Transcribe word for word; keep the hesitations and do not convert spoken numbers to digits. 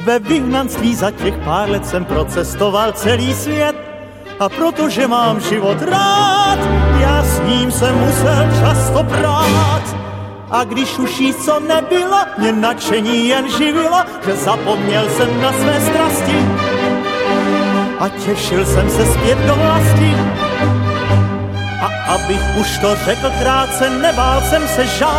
Ve vyhnanství za těch pár let jsem procestoval celý svět a protože mám život rád, já s ním jsem musel často prát. A když už jí co nebylo, mě nadšení jen živilo, že zapomněl jsem na své strasti a těšil jsem se zpět do vlasti. A abych už to řekl krátce, nebál jsem se žádný